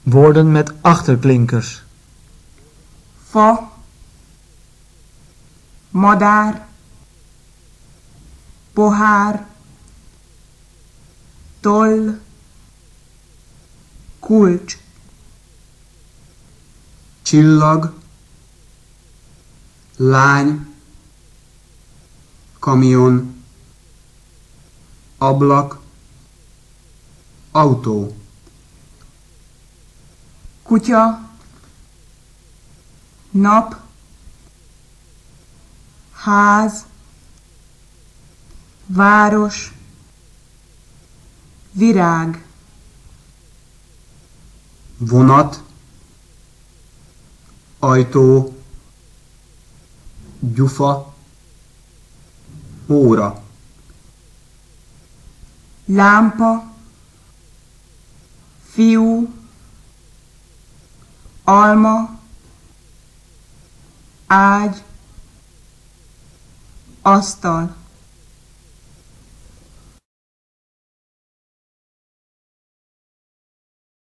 Woorden met achterklinkers. Fa, madár, pohár, toll, kulcs. Csillag, lány, kamion, ablak, autó. Kutya, nap, ház, város, virág. Vonat, ajtó, gyufa, óra. Lámpa, fiú, alma, ágy, asztal.